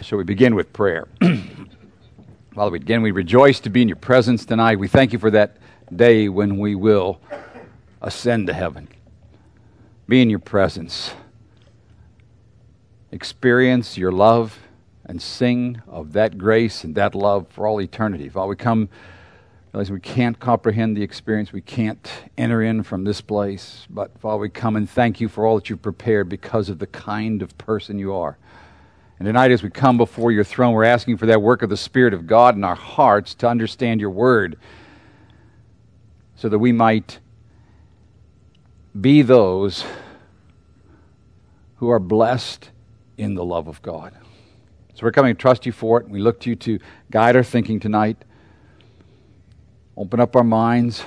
Shall we begin with prayer? Father, again, we rejoice to be in your presence tonight. We thank you for that day when we will ascend to heaven. Be in your presence. Experience your love and sing of that grace and that love for all eternity. Father, we come realizing we can't comprehend the experience. We can't enter in from this place. But Father, we come and thank you for all that you've prepared because of the kind of person you are. And tonight as we come before your throne, we're asking for that work of the Spirit of God in our hearts to understand your word so that we might be those who are blessed in the love of God. So we're coming to trust you for it. We look to you to guide our thinking tonight. Open up our minds.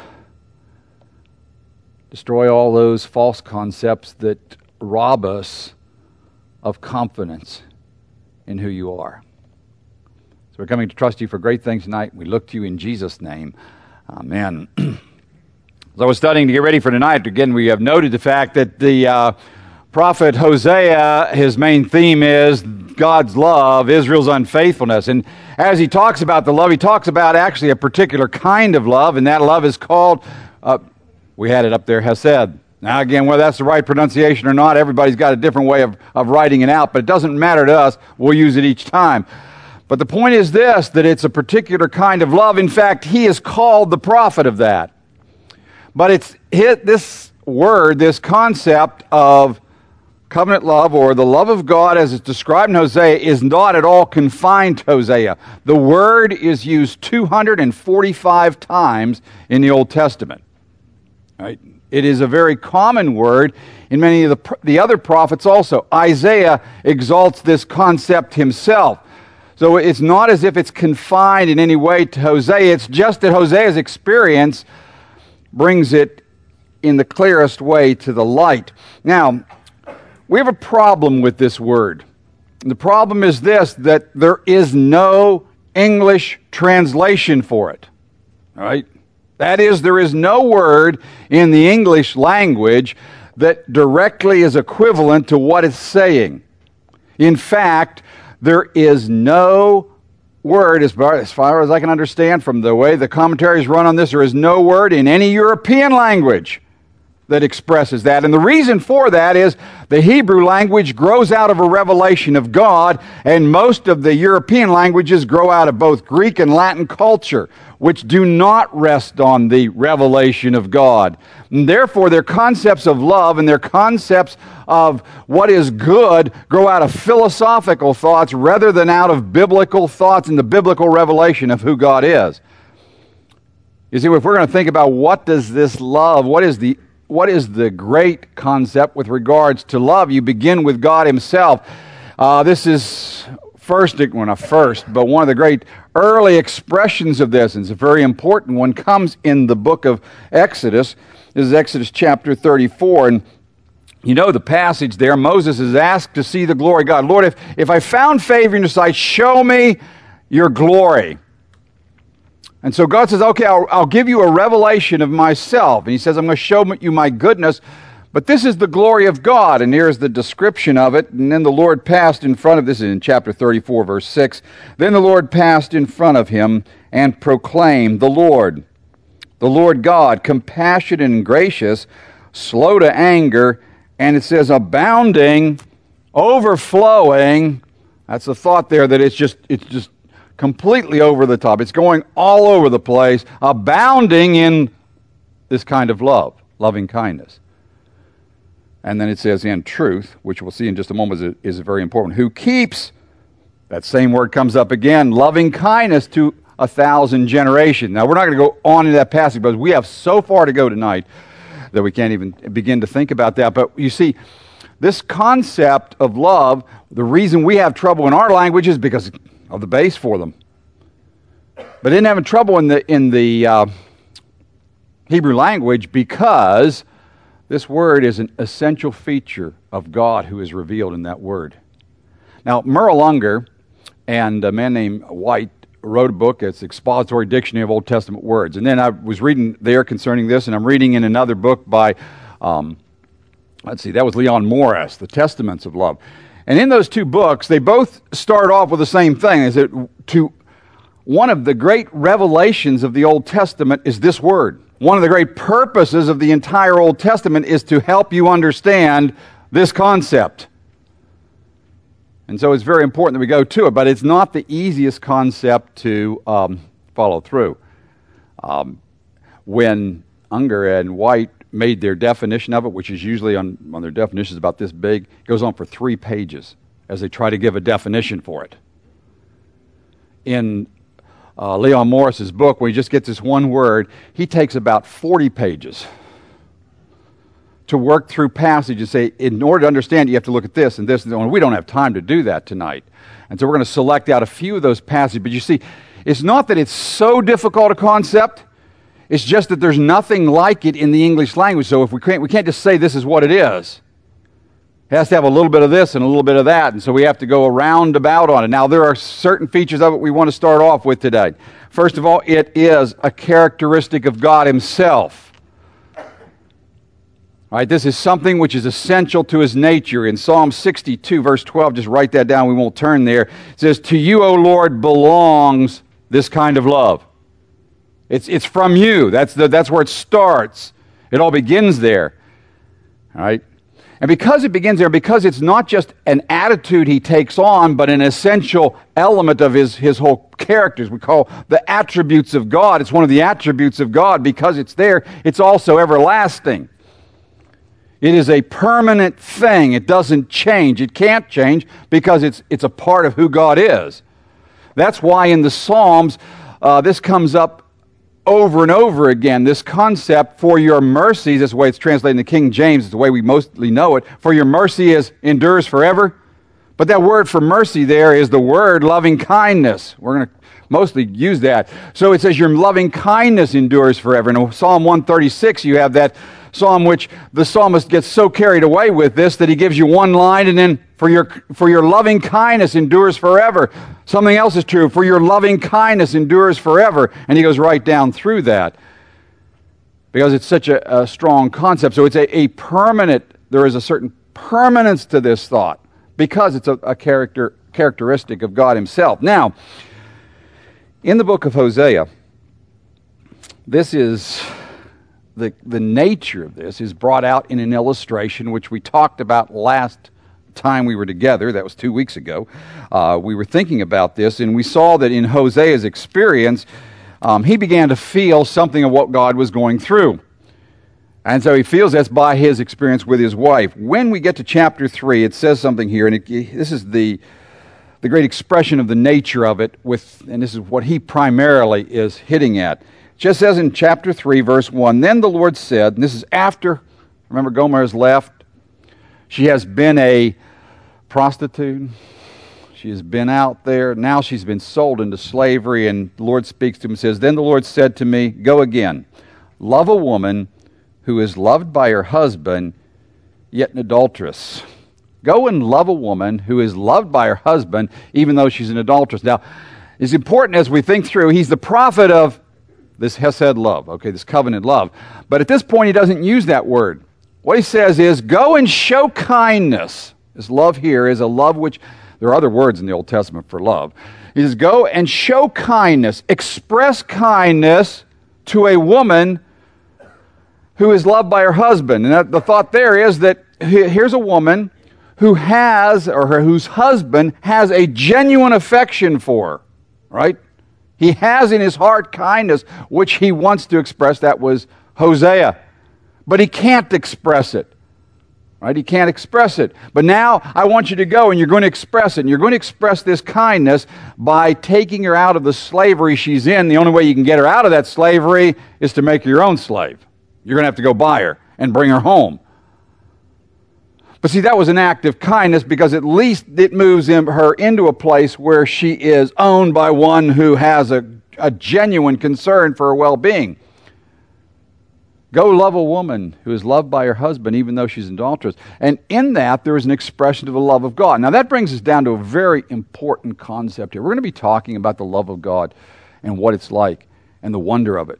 Destroy all those false concepts that rob us of confidence in who you are. So we're coming to trust you for great things tonight. We look to you in Jesus' name. Amen. As I was studying to get ready for tonight, again, we have noted the fact that the prophet Hosea, his main theme is God's love, Israel's unfaithfulness. And as he talks about the love, he talks about actually a particular kind of love, and that love is called, we had it up there, Hesed. Now again, whether that's the right pronunciation or not, everybody's got a different way of writing it out, but it doesn't matter to us. We'll use it each time. But the point is this, that it's a particular kind of love. In fact, he is called the prophet of that. But it's this word, this concept of covenant love, or the love of God as it's described in Hosea, is not at all confined to Hosea. The word is used 245 times in the Old Testament. Right? It is a very common word in many of the other prophets also. Isaiah exalts this concept himself. So it's not as if it's confined in any way to Hosea. It's just that Hosea's experience brings it in the clearest way to the light. Now, we have a problem with this word. And the problem is this, that there is no English translation for it. All right? That is, there is no word in the English language that directly is equivalent to what it's saying. In fact, there is no word, as far as I can understand from the way the commentaries run on this, there is no word in any European language that expresses that. And the reason for that is the Hebrew language grows out of a revelation of God, and most of the European languages grow out of both Greek and Latin culture, which do not rest on the revelation of God. And therefore, their concepts of love and their concepts of what is good grow out of philosophical thoughts rather than out of biblical thoughts and the biblical revelation of who God is. You see, if we're going to think about what does this love, what is the great concept with regards to love, you begin with God himself. This is one of the great early expressions of this, and it's a very important one, comes in the book of Exodus. This is Exodus chapter 34, and you know the passage there. Moses is asked to see the glory of God. Lord, if I found favor in your sight, show me your glory. And so God says, okay, I'll give you a revelation of myself. And he says, I'm going to show you my goodness, but this is the glory of God. And here's the description of it. And then the Lord passed in front of, this is in chapter 34, verse 6. Then the Lord passed in front of him and proclaimed, the Lord God, compassionate and gracious, slow to anger, and it says abounding, overflowing. That's the thought there, that it's just completely over the top. It's going all over the place, abounding in this kind of love, loving kindness. And then it says in truth, which we'll see in just a moment is very important, who keeps, that same word comes up again, loving kindness to 1,000 generations. Now, we're not going to go on in that passage, but we have so far to go tonight that we can't even begin to think about that. But you see, this concept of love, the reason we have trouble in our language is because of the base for them. But didn't have trouble in the Hebrew language because this word is an essential feature of God who is revealed in that word. Now, Merrill Unger and a man named White wrote a book. It's Expository Dictionary of Old Testament Words. And then I was reading there concerning this, and I'm reading in another book by, that was Leon Morris, The Testaments of Love. And in those two books, they both start off with the same thing, is that one of the great revelations of the Old Testament is this word. One of the great purposes of the entire Old Testament is to help you understand this concept. And so it's very important that we go to it, but it's not the easiest concept to follow through. When Unger and White made their definition of it, which is usually on their definitions about this big, it goes on for 3 pages as they try to give a definition for it. In Leon Morris's book, where he just gets this one word, he takes about 40 pages to work through passage and say, in order to understand it, you have to look at this and this and that. And we don't have time to do that tonight. And so we're going to select out a few of those passages. But you see, it's not that it's so difficult a concept. It's just that there's nothing like it in the English language. So if we can't just say this is what it is. It has to have a little bit of this and a little bit of that. And so we have to go around about on it. Now, there are certain features of it we want to start off with today. First of all, it is a characteristic of God Himself. All right, this is something which is essential to His nature. In Psalm 62, verse 12, just write that down, we won't turn there. It says, "To you, O Lord, belongs this kind of love." It's from you. That's where it starts. It all begins there. All right? And because it begins there, because it's not just an attitude He takes on, but an essential element of His whole characters, we call the attributes of God. It's one of the attributes of God. Because it's there, it's also everlasting. It is a permanent thing. It doesn't change. It can't change because it's a part of who God is. That's why in the Psalms, this comes up over and over again, this concept, for your mercies, that's the way it's translated in the King James, it's the way we mostly know it, for your mercy endures forever. But that word for mercy there is the word loving kindness. We're going to mostly use that. So it says your loving kindness endures forever. In Psalm 136, you have that psalm which the psalmist gets so carried away with this that he gives you one line and then for your loving kindness endures forever. Something else is true. For your loving kindness endures forever. And he goes right down through that because it's such a strong concept. So it's a permanent, there is a certain permanence to this thought because it's a characteristic of God Himself. Now, in the book of Hosea, this is the nature of this is brought out in an illustration which we talked about last time we were together. That was 2 weeks ago. We were thinking about this, and we saw that in Hosea's experience, he began to feel something of what God was going through. And so he feels that's by his experience with his wife. When we get to chapter 3, it says something here, and this is the great expression of the nature of it, and this is what he primarily is hitting at. It just says in chapter 3, verse 1, "Then the Lord said," and this is after, remember Gomer has left. She has been a prostitute. She has been out there. Now she's been sold into slavery, and the Lord speaks to him and says, "Then the Lord said to me, go again, love a woman who is loved by her husband, yet an adulteress." Go and love a woman who is loved by her husband, even though she's an adulteress. Now, it's important as we think through, he's the prophet of this hesed love, okay, this covenant love. But at this point, he doesn't use that word. What he says is, go and show kindness. This love here is a love which, there are other words in the Old Testament for love. He says, go and show kindness, express kindness to a woman who is loved by her husband. And the thought there is that here's a woman who has, or whose husband has a genuine affection for her, right? He has in his heart kindness, which he wants to express. That was Hosea. But he can't express it, right? He can't express it. But now I want you to go and you're going to express it. And you're going to express this kindness by taking her out of the slavery she's in. The only way you can get her out of that slavery is to make her your own slave. You're going to have to go buy her and bring her home. But see, that was an act of kindness because at least it moves her into a place where she is owned by one who has a genuine concern for her well-being. Go love a woman who is loved by her husband, even though she's an adulteress. And in that, there is an expression of the love of God. Now, that brings us down to a very important concept here. We're going to be talking about the love of God and what it's like and the wonder of it.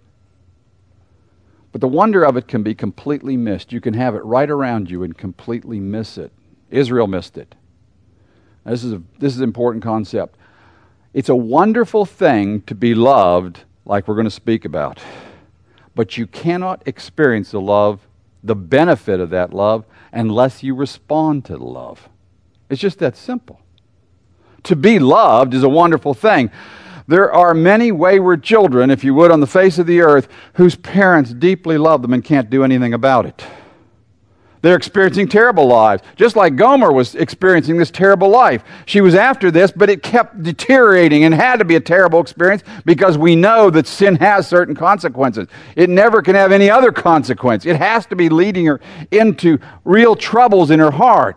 But the wonder of it can be completely missed. You can have it right around you and completely miss it. Israel missed it. This is an important concept. It's a wonderful thing to be loved like we're going to speak about. But you cannot experience the love, the benefit of that love, unless you respond to the love. It's just that simple. To be loved is a wonderful thing. There are many wayward children, if you would, on the face of the earth, whose parents deeply love them and can't do anything about it. They're experiencing terrible lives, just like Gomer was experiencing this terrible life. She was after this, but it kept deteriorating and had to be a terrible experience because we know that sin has certain consequences. It never can have any other consequence. It has to be leading her into real troubles in her heart.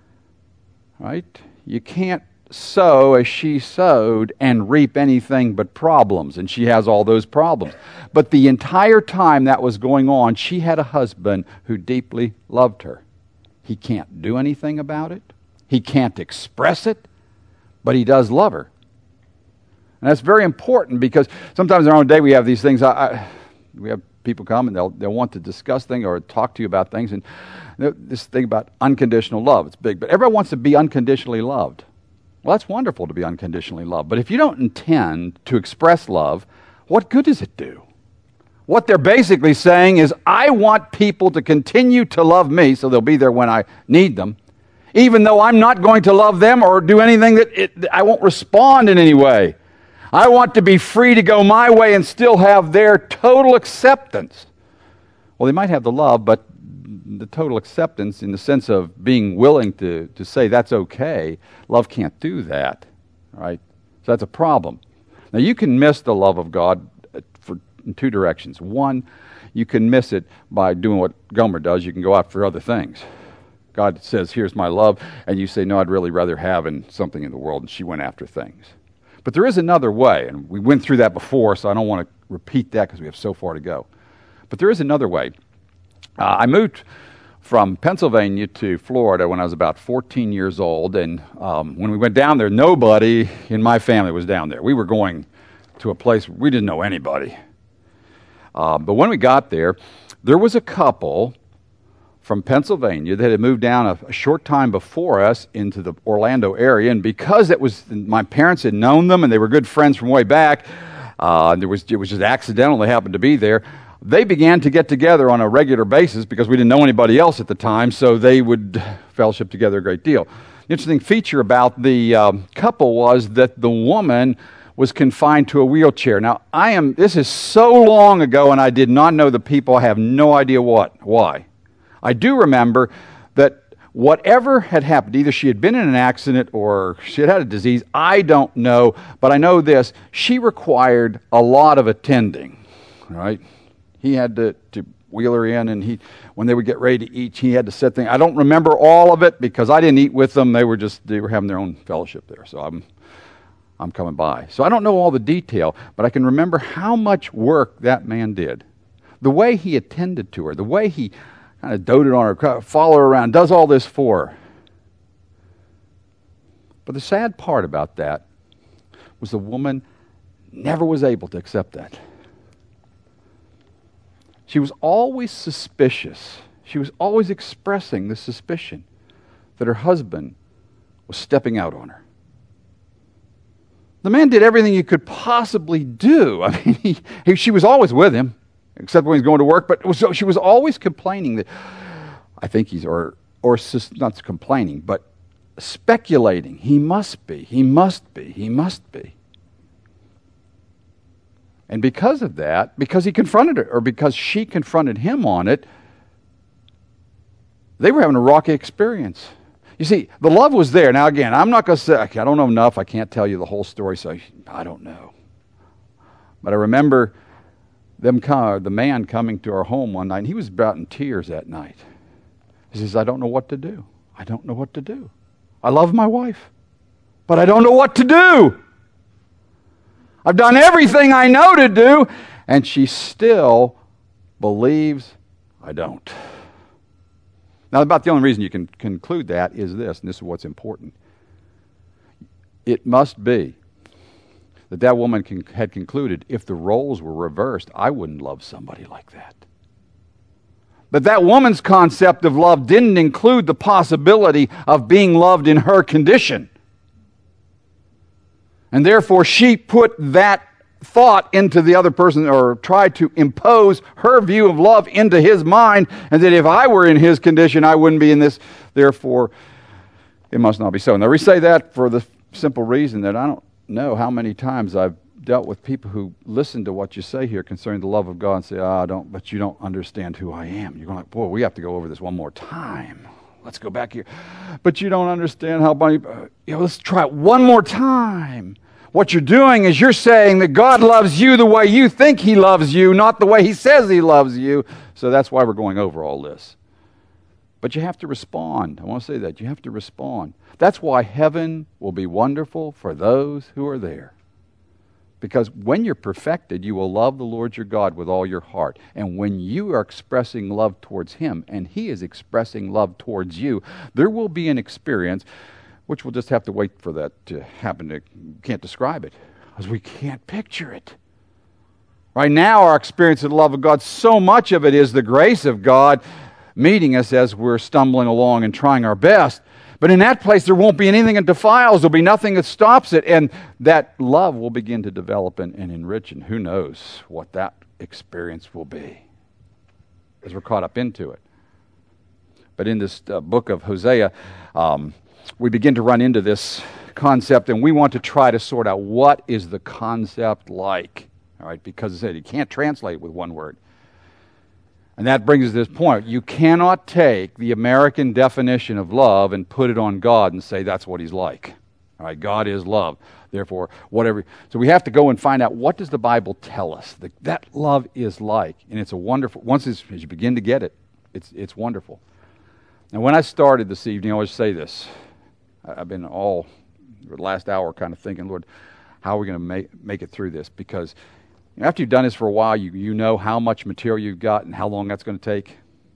Right? You can't sow as she sowed and reap anything but problems, and she has all those problems. But the entire time that was going on, she had a husband who deeply loved her. He can't do anything about it. He can't express it, but he does love her. And that's very important because sometimes in our own day we have these things. We have people come and they'll want to discuss things or talk to you about things, and this thing about unconditional love, it's big. But everyone wants to be unconditionally loved. Well, that's wonderful to be unconditionally loved. But if you don't intend to express love, what good does it do? What they're basically saying is, I want people to continue to love me so they'll be there when I need them, even though I'm not going to love them or do anything I won't respond in any way. I want to be free to go my way and still have their total acceptance. Well, they might have the love, but the total acceptance in the sense of being willing to say that's okay, love can't do that, right? So that's a problem. Now, you can miss the love of God in two directions. One, you can miss it by doing what Gomer does. You can go out for other things. God says, here's my love, and you say, no, I'd really rather have something in the world, and she went after things. But there is another way, and we went through that before, so I don't want to repeat that because we have so far to go. But there is another way. I moved from Pennsylvania to Florida when I was about 14 years old, and when we went down there, nobody in my family was down there. We were going to a place where we didn't know anybody. But when we got there, there was a couple from Pennsylvania that had moved down a short time before us into the Orlando area, and because my parents had known them and they were good friends from way back, it was just accidental they happened to be there. They began to get together on a regular basis because we didn't know anybody else at the time, so they would fellowship together a great deal. The interesting feature about the couple was that the woman was confined to a wheelchair. Now, this is so long ago, and I did not know the people. I have no idea why. I do remember that whatever had happened, either she had been in an accident or she had a disease, I don't know, but I know this, she required a lot of attending, right? He had to wheel her in, and when they would get ready to eat, he had to set things. I don't remember all of it because I didn't eat with them. They were having their own fellowship there, so I'm coming by. So I don't know all the detail, but I can remember how much work that man did. The way he attended to her, the way he kind of doted on her, follow her around, does all this for her. But the sad part about that was the woman never was able to accept that. She was always suspicious. She was always expressing the suspicion that her husband was stepping out on her. The man did everything he could possibly do. I mean, she was always with him, except when he was going to work, but she was always complaining that, I think he's, or not complaining, but speculating, he must be. And because of that, because he confronted her, or because she confronted him on it, they were having a rocky experience. You see, the love was there. Now again, I'm not going to say, I don't know enough, I can't tell you the whole story, so I don't know. But I remember the man coming to our home one night, and he was about in tears that night. He says, I don't know what to do. I don't know what to do. I love my wife, but I don't know what to do. I've done everything I know to do, and she still believes I don't. Now, about the only reason you can conclude that is this, and this is what's important. It must be that woman had concluded, if the roles were reversed, I wouldn't love somebody like that. But that woman's concept of love didn't include the possibility of being loved in her condition. And therefore she put that thought into the other person, or tried to impose her view of love into his mind, and that if I were in his condition, I wouldn't be in this. Therefore, it must not be so. Now, we say that for the simple reason that I don't know how many times I've dealt with people who listen to what you say here concerning the love of God and say, but you don't understand who I am. You're going like, boy, we have to go over this one more time. Let's go back here. But you don't understand how many, let's try it one more time. What you're doing is you're saying that God loves you the way you think he loves you, not the way he says he loves you. So that's why we're going over all this. But you have to respond. I want to say that. You have to respond. That's why heaven will be wonderful for those who are there. Because when you're perfected, you will love the Lord your God with all your heart. And when you are expressing love towards him and he is expressing love towards you, there will be an experience which we'll just have to wait for that to happen. Can't describe it because we can't picture it. Right now, our experience of the love of God, so much of it is the grace of God meeting us as we're stumbling along and trying our best. But in that place, there won't be anything that defiles. There'll be nothing that stops it. And that love will begin to develop and enrich. And who knows what that experience will be as we're caught up into it. But in this book of Hosea, we begin to run into this concept, and we want to try to sort out what is the concept like. All right, because as I said, you can't translate it with one word. And that brings us to this point. You cannot take the American definition of love and put it on God and say that's what he's like. All right, God is love. Therefore, whatever. So we have to go and find out, what does the Bible tell us that love is like? And it's a wonderful, as you begin to get it, it's wonderful. Now, when I started this evening, I always say this. I've been all the last hour kind of thinking, Lord, how are we going to make it through this? Because after you've done this for a while, you know how much material you've got and how long that's going to take.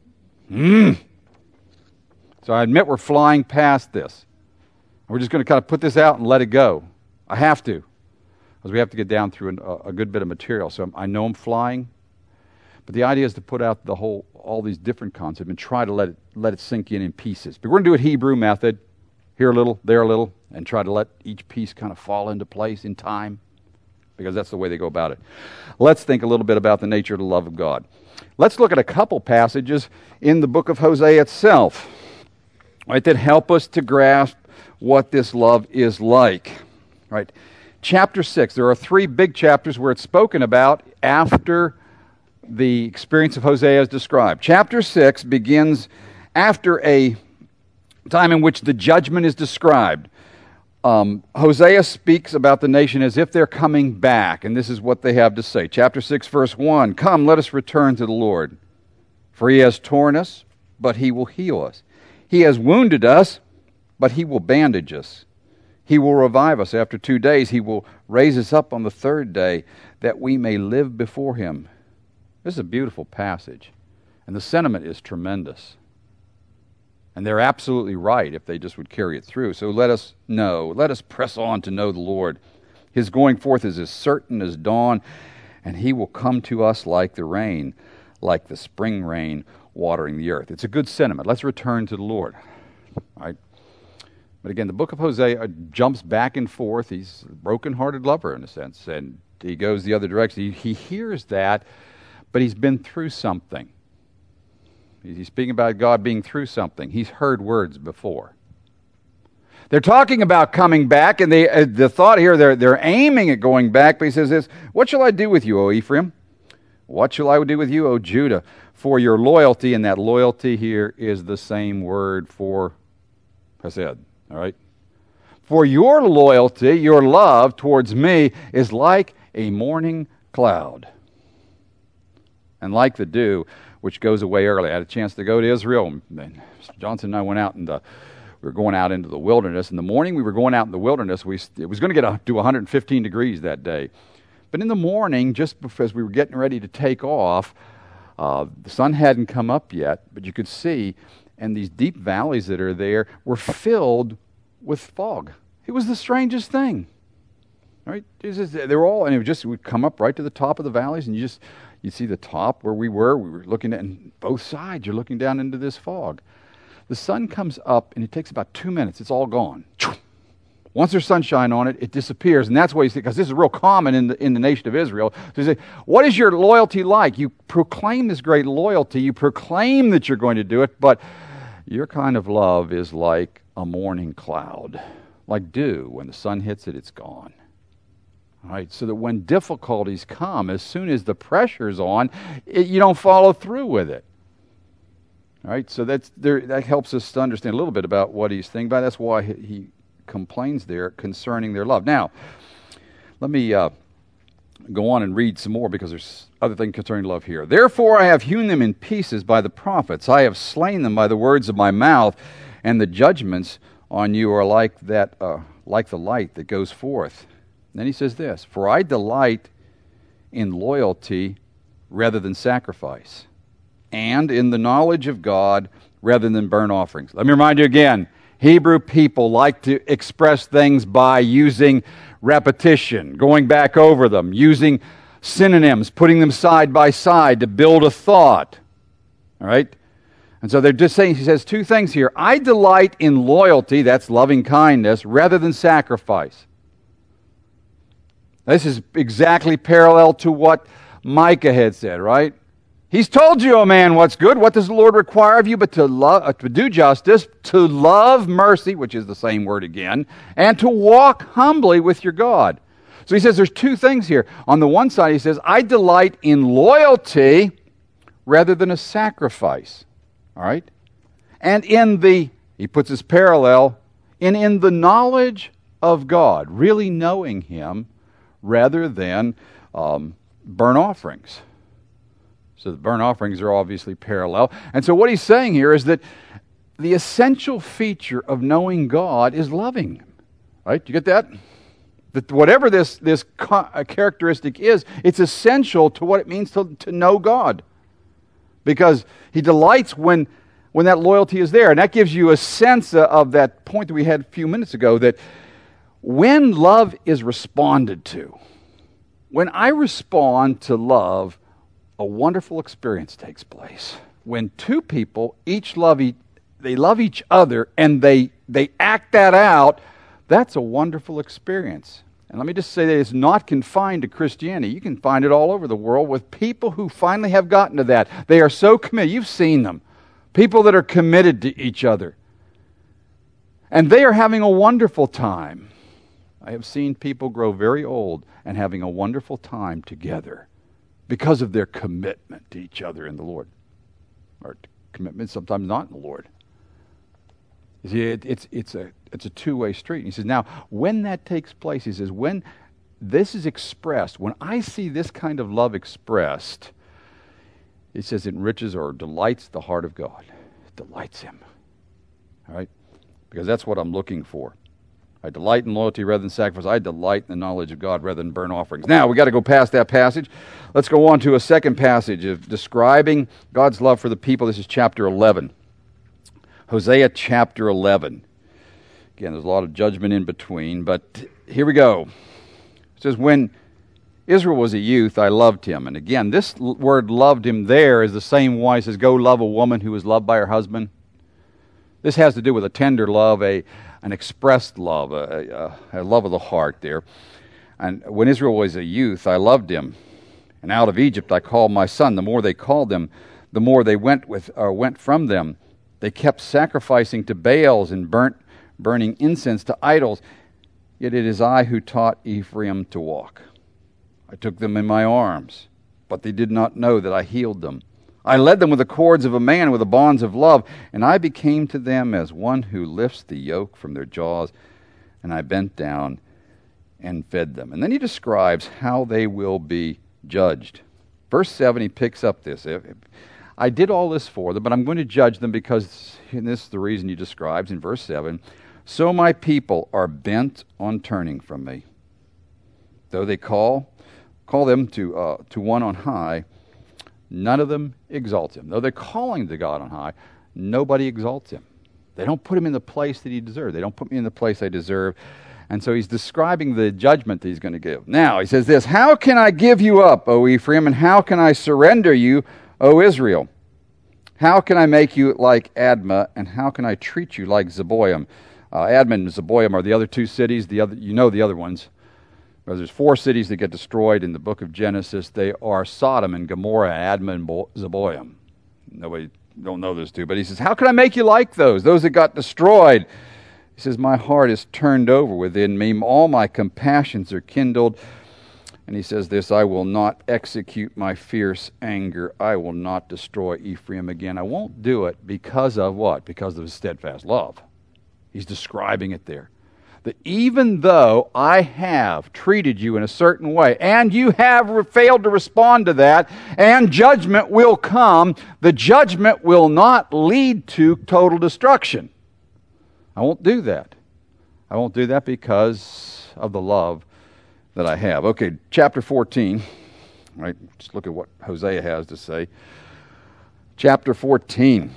So I admit we're flying past this. We're just going to kind of put this out and let it go. I have to, because we have to get down through a good bit of material. So I know I'm flying, but the idea is to put out all these different concepts and try to let it sink in pieces. But we're going to do it Hebrew method. Here a little, there a little, and try to let each piece kind of fall into place in time, because that's the way they go about it. Let's think a little bit about the nature of the love of God. Let's look at a couple passages in the book of Hosea itself, right, that help us to grasp what this love is like. Right? Chapter 6, there are 3 big chapters where it's spoken about after the experience of Hosea is described. Chapter 6 begins after a time in which the judgment is described. Hosea speaks about the nation as if they're coming back, and this is what they have to say. Chapter 6, verse 1, "Come, let us return to the Lord, for he has torn us, but he will heal us. He has wounded us, but he will bandage us. He will revive us after 2 days. He will raise us up on the 3rd day, that we may live before him." This is a beautiful passage, and the sentiment is tremendous. And they're absolutely right if they just would carry it through. So let us press on to know the Lord. His going forth is as certain as dawn, and he will come to us like the rain, like the spring rain watering the earth. It's a good sentiment. Let's return to the Lord. All right? But again, the book of Hosea jumps back and forth. He's a broken-hearted lover in a sense, and he goes the other direction. He hears that, but he's been through something. He's speaking about God being through something. He's heard words before. They're talking about coming back, and the thought here, they're aiming at going back, but he says this, "What shall I do with you, O Ephraim? What shall I do with you, O Judah? For your loyalty," and that loyalty here is the same word for Hesed, all right? "For your loyalty, your love towards me is like a morning cloud, and like the dew, which goes away early." I had a chance to go to Israel. And Johnson and I went out, and we were going out into the wilderness. In the morning, we were going out in the wilderness. It was going to get to 115 degrees that day. But in the morning, just as we were getting ready to take off, the sun hadn't come up yet, but you could see, and these deep valleys that are there were filled with fog. It was the strangest thing. Right? They were all, and it would come up right to the top of the valleys, and you'd see the top where we were looking at, and both sides, you're looking down into this fog. The sun comes up, and it takes about 2 minutes. It's all gone. Once there's sunshine on it, it disappears. And that's what he said, because this is real common in the nation of Israel. So he said, what is your loyalty like? You proclaim this great loyalty. You proclaim that you're going to do it, but your kind of love is like a morning cloud, like dew. When the sun hits it, it's gone. All right, so that when difficulties come, as soon as the pressure's on, you don't follow through with it. All right, so that helps us to understand a little bit about what he's thinking about. That's why he complains there concerning their love. Now, let me go on and read some more, because there's other things concerning love here. Therefore I have hewn them in pieces by the prophets. I have slain them by the words of my mouth, and the judgments on you are like the light that goes forth. And then he says this, for I delight in loyalty rather than sacrifice, and in the knowledge of God rather than burnt offerings. Let me remind you again, Hebrew people like to express things by using repetition, going back over them, using synonyms, putting them side by side to build a thought. All right? And so they're just saying, he says two things here. I delight in loyalty, that's loving kindness, rather than sacrifice. This is exactly parallel to what Micah had said, right? He's told you, O man, what's good. What does the Lord require of you but to love, to do justice, to love mercy, which is the same word again, and to walk humbly with your God. So he says there's two things here. On the one side, he says, I delight in loyalty rather than a sacrifice. All right? And he puts this parallel, in the knowledge of God, really knowing Him rather than burnt offerings. So the burnt offerings are obviously parallel. And so what he's saying here is that the essential feature of knowing God is loving Him. Right? You get that? That whatever this characteristic is, it's essential to what it means to know God. Because He delights when that loyalty is there. And that gives you a sense of that point that we had a few minutes ago, that when love is responded to, when I respond to love, a wonderful experience takes place. When two people each love each other, and they act that out, that's a wonderful experience. And let me just say that it's not confined to Christianity. You can find it all over the world with people who finally have gotten to that. They are so committed. You've seen them. People that are committed to each other. And they are having a wonderful time. I have seen people grow very old and having a wonderful time together because of their commitment to each other in the Lord. Or commitment sometimes not in the Lord. You see, it's a two-way street. And he says, now, when that takes place, he says, when this is expressed, when I see this kind of love expressed, he says it enriches or delights the heart of God. It delights Him. All right? Because that's what I'm looking for. I delight in loyalty rather than sacrifice. I delight in the knowledge of God rather than burnt offerings. Now, we got to go past that passage. Let's go on to a second passage of describing God's love for the people. This is chapter 11. Hosea chapter 11. Again, there's a lot of judgment in between, but here we go. It says, when Israel was a youth, I loved him. And again, this word loved him there is the same one. It says, go love a woman who is loved by her husband. This has to do with a tender love, an expressed love, a love of the heart there. And when Israel was a youth, I loved him. And out of Egypt I called my son. The more they called them, the more they went from them. They kept sacrificing to Baals and burning incense to idols. Yet it is I who taught Ephraim to walk. I took them in my arms, but they did not know that I healed them. I led them with the cords of a man, with the bonds of love, and I became to them as one who lifts the yoke from their jaws, and I bent down and fed them. And then he describes how they will be judged. Verse 7, he picks up this. I did all this for them, but I'm going to judge them because, and this is the reason he describes in verse 7, so my people are bent on turning from me. Though they call them to one on high, none of them exalts him. Though they're calling to God on high, nobody exalts him. They don't put him in the place that he deserves. They don't put me in the place I deserve. And so he's describing the judgment that he's going to give. Now, he says this, how can I give you up, O Ephraim, and how can I surrender you, O Israel? How can I make you like Admah, and how can I treat you like Zeboim? Admon and Zeboim are the other two cities. The other ones. There's 4 cities that get destroyed in the book of Genesis. They are Sodom and Gomorrah, Admon and Zeboim. Nobody don't know those two, but he says, how can I make you like those that got destroyed? He says, my heart is turned over within me. All my compassions are kindled. And he says this, I will not execute my fierce anger. I will not destroy Ephraim again. I won't do it because of what? Because of his steadfast love. He's describing it there. That even though I have treated you in a certain way, and you have failed to respond to that, and judgment will come, the judgment will not lead to total destruction. I won't do that. I won't do that because of the love that I have. Okay, chapter 14. Right, just look at what Hosea has to say. Chapter 14.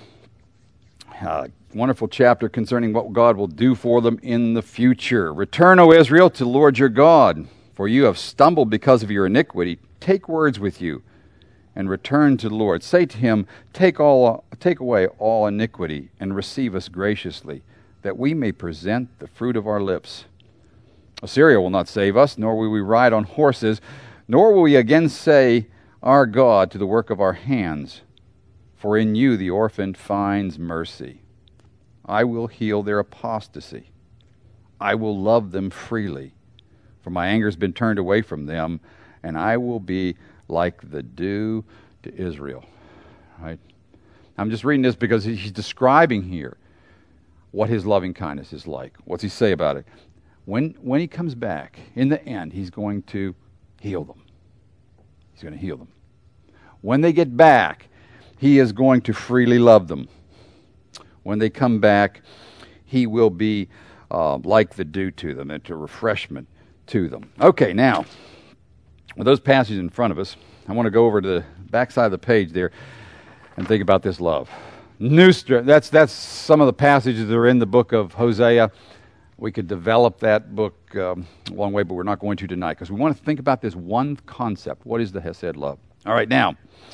Wonderful chapter concerning what God will do for them in the future. Return, O Israel, to the Lord your God, for you have stumbled because of your iniquity. Take words with you and return to the Lord. Say to him, take away all iniquity and receive us graciously, that we may present the fruit of our lips. Assyria will not save us, nor will we ride on horses, nor will we again say, our God, to the work of our hands. For in you the orphan finds mercy. I will heal their apostasy. I will love them freely, for my anger has been turned away from them, and I will be like the dew to Israel. Right? I'm just reading this because he's describing here what his loving kindness is like. What's he say about it? When he comes back, in the end, he's going to heal them. He's going to heal them. When they get back, he is going to freely love them. When they come back, he will be like the dew to them, and to refreshment to them. Okay, now, with those passages in front of us, I want to go over to the backside of the page there and think about this love. That's some of the passages that are in the book of Hosea. We could develop that book a long way, but we're not going to tonight because we want to think about this one concept. What is the Hesed love? All right, now,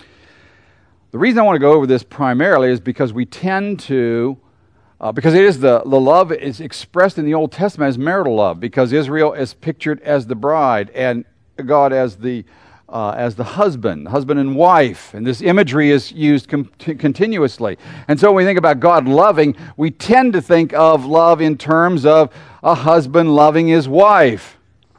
the reason I want to go over this primarily is because we tend to, because it is the love is expressed in the Old Testament as marital love, because Israel is pictured as the bride and God as the husband and wife, and this imagery is used continuously. And so when we think about God loving, we tend to think of love in terms of a husband loving his wife.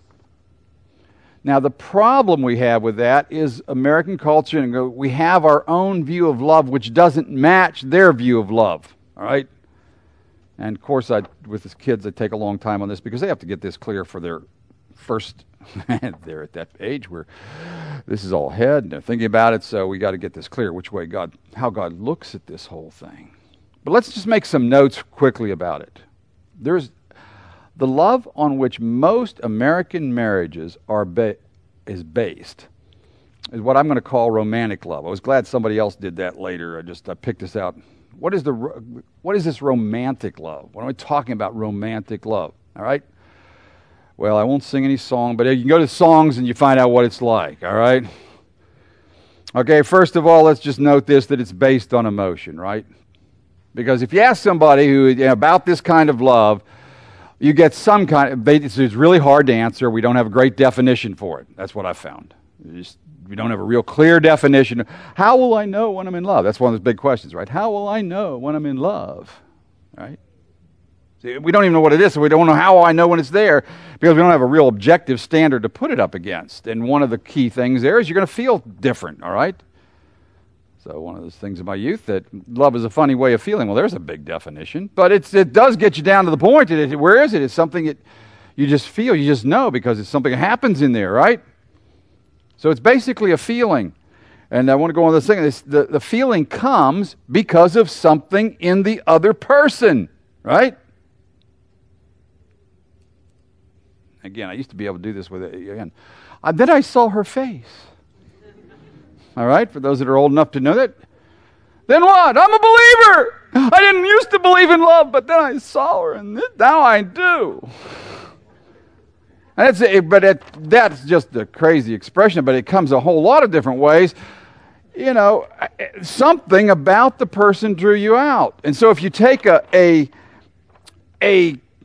Now, the problem we have with that is American culture, and we have our own view of love which doesn't match their view of love. All right? And of course, with the kids, I take a long time on this because they have to get this clear for their first. They're at that age where this is all head, and they're thinking about it, so we got to get this clear, how God looks at this whole thing. But let's just make some notes quickly about it. There's the love on which most American marriages is based is what I'm going to call romantic love. I was glad somebody else did that later. I picked this out. What is this romantic love? What am I talking about, romantic love? All right? Well, I won't sing any song, but you can go to songs and you find out what it's like, all right? Okay, first of all, let's just note this, that it's based on emotion, right? Because if you ask somebody about this kind of love, you get some kind of, it's really hard to answer. We don't have a great definition for it. That's what I found. We don't have a real clear definition. How will I know when I'm in love? That's one of those big questions, right? How will I know when I'm in love, right? See, we don't even know what it is, so we don't know how I know when it's there because we don't have a real objective standard to put it up against. And one of the key things there is you're going to feel different, all right? So one of those things in my youth, that love is a funny way of feeling. Well, there's a big definition. But it does get you down to the point. Where is it? It's something that you just feel, you just know, because it's something that happens in there, right? So it's basically a feeling. And I want to go on this thing. The feeling comes because of something in the other person, right? Again, I used to be able to do this with it. Again, then I saw her face. All right, for those that are old enough to know that. Then what? I'm a believer. I didn't used to believe in love, but then I saw her, and now I do. And that's just a crazy expression, but it comes a whole lot of different ways. Something about the person drew you out. And so if you take a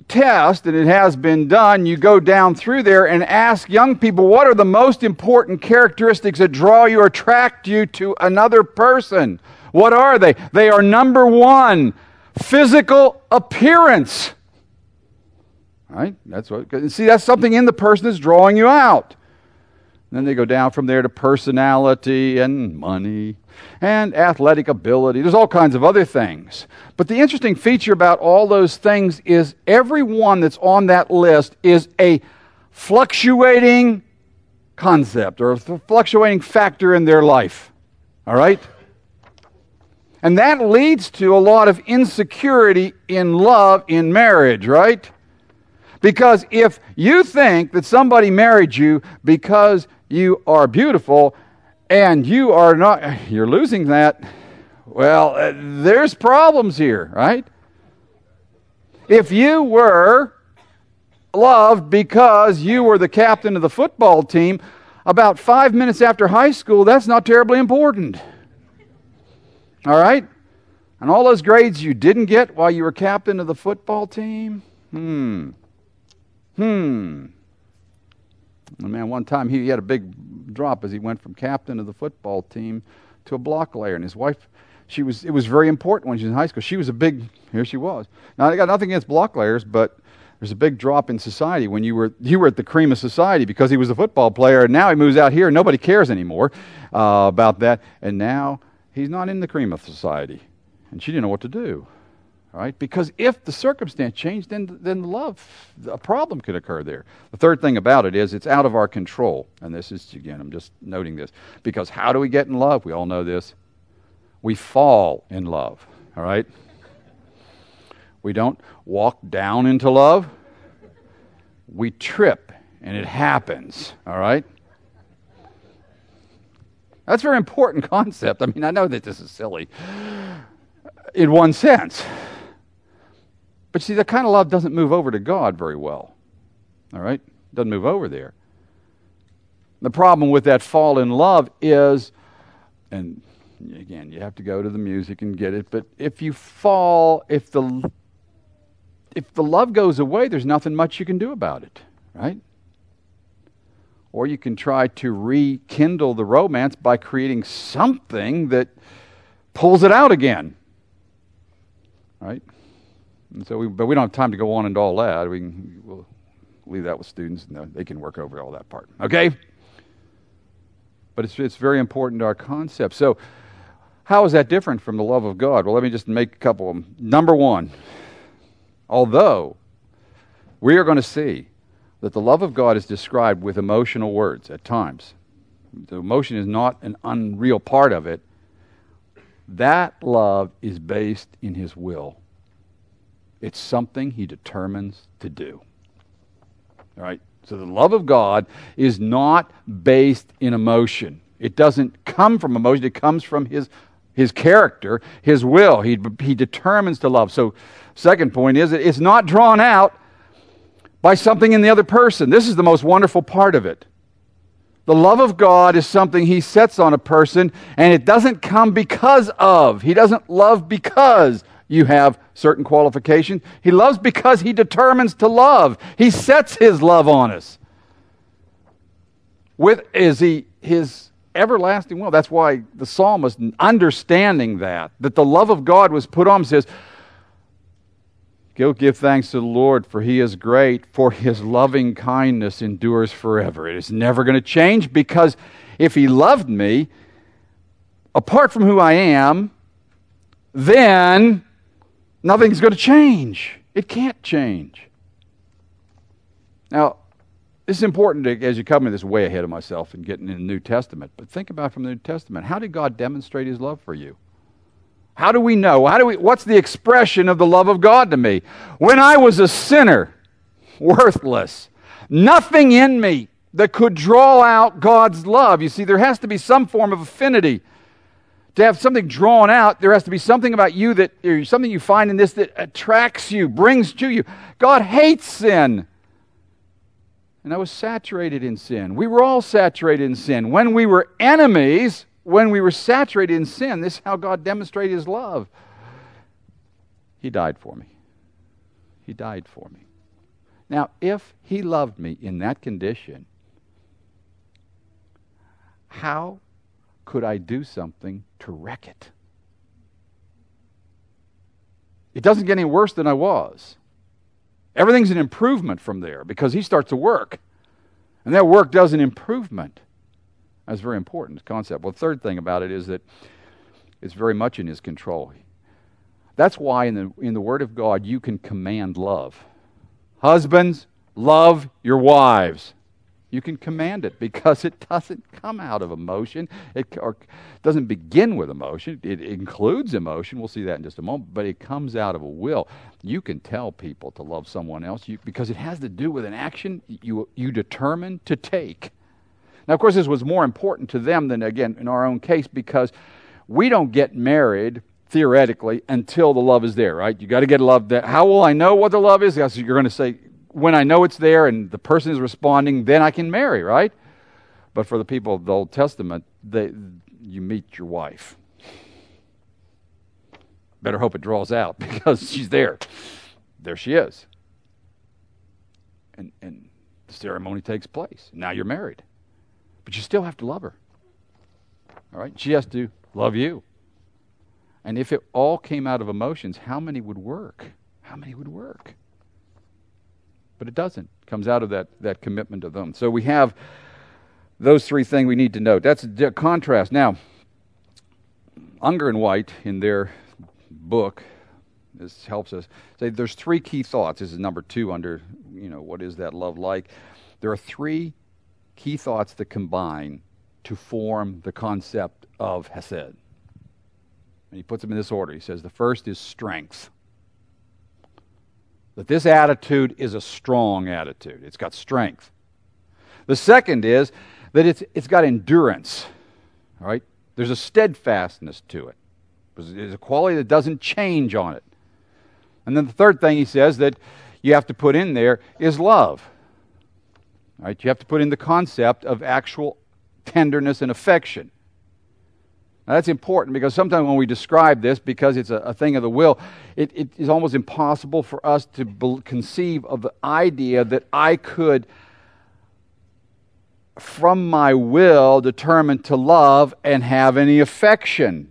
test, and it has been done, you go down through there and ask young people, what are the most important characteristics that draw you or attract you to another person? What are they? They are, number one, physical appearance. Right? That's something in the person that's drawing you out. And then they go down from there to personality and money and athletic ability. There's all kinds of other things. But the interesting feature about all those things is every one that's on that list is a fluctuating concept or a fluctuating factor in their life. All right? And that leads to a lot of insecurity in love in marriage, right? Because if you think that somebody married you because you are beautiful and you are not, you're losing that, well, there's problems here, right? If you were loved because you were the captain of the football team, about 5 minutes after high school, that's not terribly important. All right? And all those grades you didn't get while you were captain of the football team? Man, one time he had a big drop as he went from captain of the football team to a block layer. And his wife, it was very important when she was in high school. Here she was. Now, I got nothing against block layers, but there's a big drop in society when you were at the cream of society because he was a football player, and now he moves out here and nobody cares anymore about that. And now he's not in the cream of society. And she didn't know what to do. Right? Because if the circumstance changed, then a problem could occur there. The third thing about it is it's out of our control. And this is, again, I'm just noting this. Because how do we get in love? We all know this. We fall in love. All right? We don't walk down into love. We trip, and it happens. All right? That's a very important concept. I mean, I know that this is silly in one sense. But see, that kind of love doesn't move over to God very well. All right? It doesn't move over there. The problem with that fall in love is, and again, you have to go to the music and get it, but if you fall, if the love goes away, there's nothing much you can do about it, right? Or you can try to rekindle the romance by creating something that pulls it out again, right? And so, but we don't have time to go on into all that. We'll leave that with students, and they can work over all that part. Okay? But it's very important to our concept. So, how is that different from the love of God? Well, let me just make a couple of them. Number one, although we are going to see that the love of God is described with emotional words at times, the emotion is not an unreal part of it, that love is based in His will. It's something He determines to do. All right? So the love of God is not based in emotion. It doesn't come from emotion. It comes from His character, His will. He determines to love. So second point is that it's not drawn out by something in the other person. This is the most wonderful part of it. The love of God is something He sets on a person, and it doesn't come because of. He doesn't love because you have certain qualifications. He loves because He determines to love. He sets His love on us. His everlasting will. That's why the psalmist, understanding that the love of God was put on him, says, give thanks to the Lord, for He is great, for His loving kindness endures forever. It is never going to change, because if He loved me, apart from who I am, then nothing's going to change. It can't change. Now, this is important as you come in this way ahead of myself and getting in the New Testament. But think about from the New Testament. How did God demonstrate His love for you? How do we know? What's the expression of the love of God to me? When I was a sinner, worthless, nothing in me that could draw out God's love. You see, there has to be some form of affinity. To have something drawn out, there has to be something about you something you find in this that attracts you, brings to you. God hates sin. And I was saturated in sin. We were all saturated in sin. When we were enemies, when we were saturated in sin, this is how God demonstrated His love. He died for me. He died for me. Now, if he loved me in that condition, how could I do something to wreck it? It doesn't get any worse than I was. Everything's an improvement from there because he starts to work. And that work does an improvement. That's very important concept. Well, the third thing about it is that it's very much in his control. That's why in the Word of God you can command love. Husbands, love your wives. You can command it because it doesn't come out of emotion. It doesn't begin with emotion. It includes emotion. We'll see that in just a moment. But it comes out of a will. You can tell people to love someone else because it has to do with an action you determine to take. Now, of course, this was more important to them than, again, in our own case, because we don't get married, theoretically, until the love is there, right? You got to get love. How will I know what the love is? You're going to say, when I know it's there and the person is responding, then I can marry, right? But for the people of the Old Testament, you meet your wife. Better hope it draws out because she's there. There she is. And the ceremony takes place. Now you're married. But you still have to love her. All right? She has to love you. And if it all came out of emotions, how many would work? How many would work? But it doesn't. It comes out of that commitment of them. So we have those three things we need to note. That's a contrast. Now, Unger and White, in their book, this helps us say there's three key thoughts. This is number 2 under, what is that love like? There are 3 key thoughts that combine to form the concept of Hesed. And he puts them in this order. He says the first is strength. That this attitude is a strong attitude. It's got strength. The second is that it's got endurance. All right? There's a steadfastness to it. There's a quality that doesn't change on it. And then the third thing he says that you have to put in there is love. All right? You have to put in the concept of actual tenderness and affection. Now that's important because sometimes when we describe this, because it's a thing of the will, it is almost impossible for us to conceive of the idea that I could, from my will, determine to love and have any affection.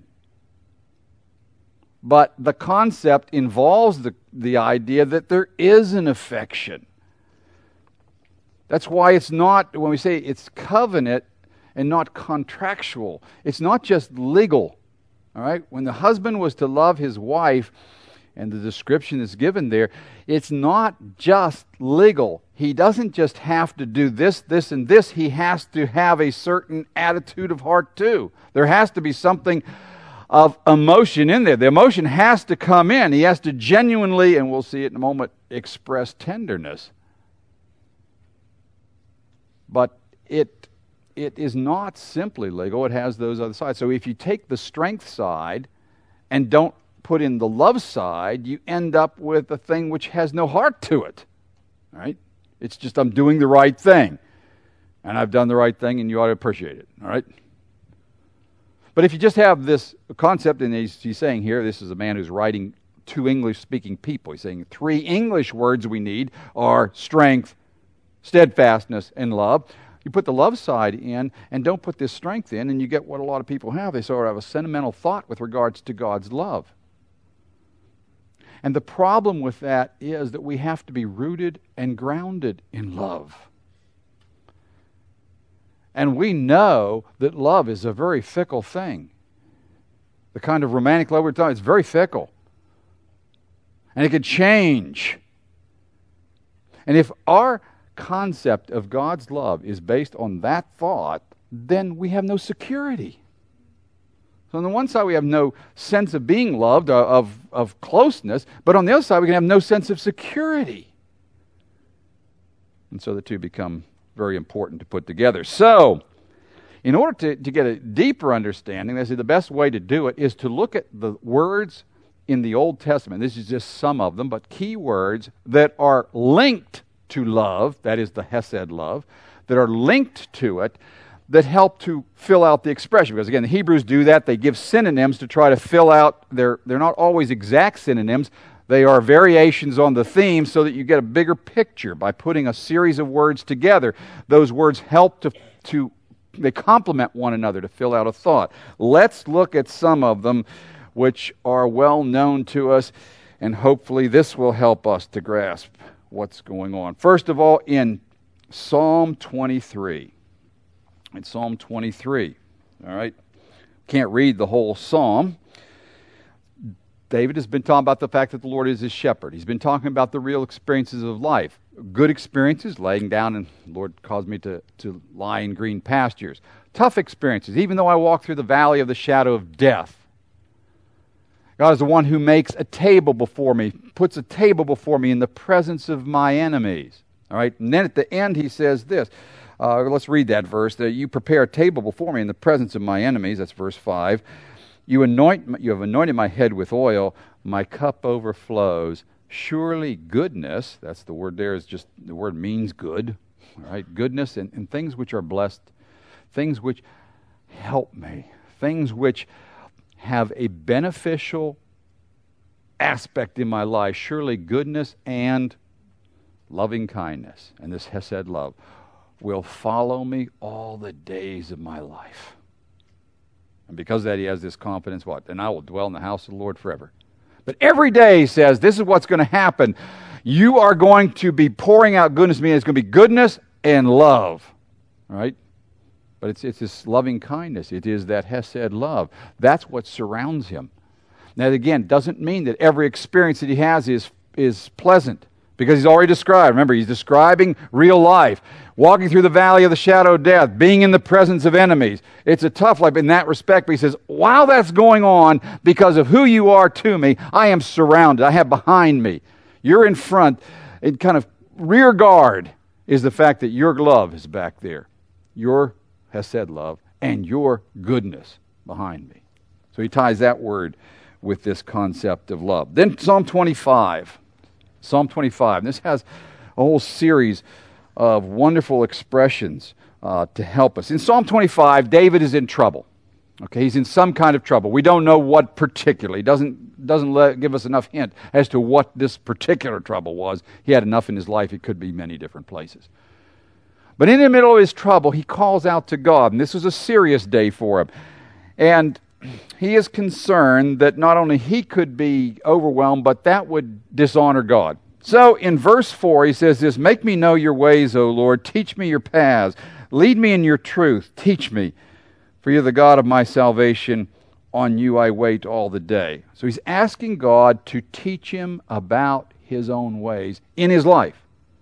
But the concept involves the idea that there is an affection. That's why it's not, when we say it's covenant, and not contractual. It's not just legal. All right? When the husband was to love his wife, and the description is given there, it's not just legal. He doesn't just have to do this, this, and this. He has to have a certain attitude of heart too. There has to be something of emotion in there. The emotion has to come in. He has to genuinely, and we'll see it in a moment, express tenderness. But it is not simply legal. It has those other sides. So if you take the strength side and don't put in the love side, you end up with a thing which has no heart to it. All right? It's just I'm doing the right thing. And I've done the right thing and you ought to appreciate it. All right? But if you just have this concept, and he's saying here, this is a man who's writing to English-speaking people. He's saying 3 English words we need are strength, steadfastness, and love. You put the love side in and don't put this strength in, and you get what a lot of people have. They sort of have a sentimental thought with regards to God's love. And the problem with that is that we have to be rooted and grounded in love. And we know that love is a very fickle thing. The kind of romantic love we're talking about, it's very fickle. And it could change. And if our concept of God's love is based on that thought, then we have no security. So on the one side we have no sense of being loved, of closeness, but on the other side we can have no sense of security. And so the two become very important to put together. So, in order to get a deeper understanding, they say the best way to do it is to look at the words in the Old Testament. This is just some of them, but key words that are linked to love, that is the Hesed love, that are linked to it, that help to fill out the expression. Because again, the Hebrews do that. They give synonyms to try to fill out they're not always exact synonyms. They are variations on the theme so that you get a bigger picture by putting a series of words together. Those words help they complement one another to fill out a thought. Let's look at some of them which are well known to us, and hopefully this will help us to grasp what's going on. First of all, in Psalm 23. In Psalm 23, all right? Can't read the whole psalm. David has been talking about the fact that the Lord is his shepherd. He's been talking about the real experiences of life. Good experiences, laying down, and the Lord caused me to lie in green pastures. Tough experiences, even though I walk through the valley of the shadow of death. God is the one who makes a table before me, puts a table before me in the presence of my enemies. All right, and then at the end he says this. Let's read that verse. That you prepare a table before me in the presence of my enemies. That's verse 5. You have anointed my head with oil. My cup overflows. Surely goodness, that's the word there, is just, the word means good. All right, goodness and things which are blessed, things which help me, things which have a beneficial aspect in my life. Surely goodness and loving kindness, and this Hesed love, will follow me all the days of my life. And because of that, he has this confidence, what? And I will dwell in the house of the Lord forever. But every day he says, this is what's going to happen. You are going to be pouring out goodness to me. It's going to be goodness and love. All right? But it's this loving kindness. It is that Hesed love. That's what surrounds him. Now, again, doesn't mean that every experience that he has is pleasant. Because he's already described. Remember, he's describing real life. Walking through the valley of the shadow of death. Being in the presence of enemies. It's a tough life in that respect. But he says, while that's going on, because of who you are to me, I am surrounded. I have behind me. You're in front. In kind of rear guard is the fact that your love is back there. Your Hesed love and your goodness behind me. So he ties that word with this concept of love. Then Psalm 25. Psalm 25. This has a whole series of wonderful expressions to help us. In Psalm 25, David is in trouble. Okay, he's in some kind of trouble. We don't know what particularly. He doesn't give us enough hint as to what this particular trouble was. He had enough in his life. It could be many different places. But in the middle of his trouble, he calls out to God. And this was a serious day for him. And he is concerned that not only he could be overwhelmed, but that would dishonor God. So in verse 4, he says this, make me know your ways, O Lord. Teach me your paths. Lead me in your truth. Teach me. For you're the God of my salvation. On you I wait all the day. So he's asking God to teach him about his own ways in his life.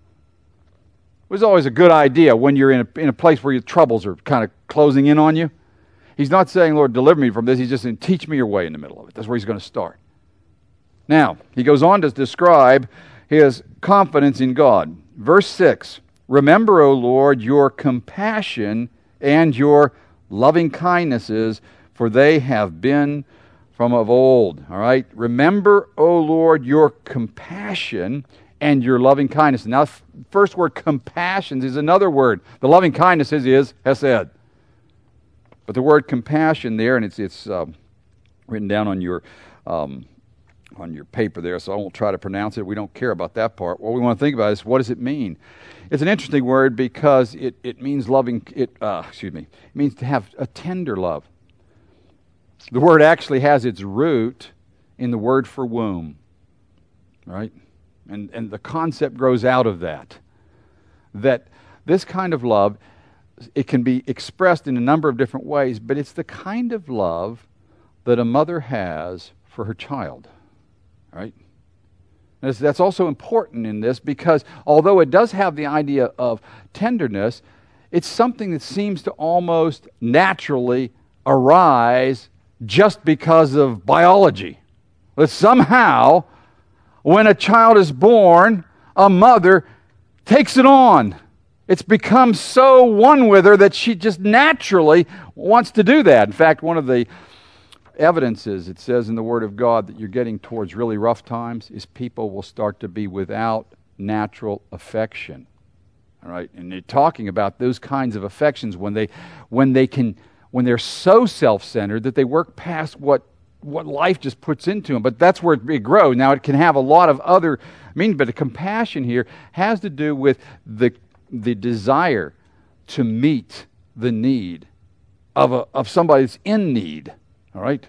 It was always a good idea when you're in a place where your troubles are kind of closing in on you. He's not saying, Lord, deliver me from this. He's just saying, teach me your way in the middle of it. That's where he's going to start. Now, he goes on to describe his confidence in God. Verse 6, remember, O Lord, your compassion and your loving kindnesses, for they have been from of old. All right? Remember, O Lord, your compassion and your loving kindness. Now, first word, compassion, is another word. The loving kindness is Hesed. But the word compassion there, and it's written down on your paper there, so I won't try to pronounce it. We don't care about that part. What we want to think about is, what does it mean? It's an interesting word because it means loving. It means to have a tender love. The word actually has its root in the word for womb, right? And the concept grows out of that. That this kind of love, it can be expressed in a number of different ways, but it's the kind of love that a mother has for her child, right? And that's also important in this because although it does have the idea of tenderness, it's something that seems to almost naturally arise just because of biology. That somehow, when a child is born, a mother takes it on. It's become so one with her that she just naturally wants to do that. In fact, one of the evidences, it says in the Word of God, that you're getting towards really rough times is people will start to be without natural affection. All right? And they're talking about those kinds of affections when they're so self-centered that they work past what what life just puts into them. But that's where it grows. Now, it can have a lot of other meanings, but the compassion here has to do with the desire to meet the need of somebody that's in need. All right?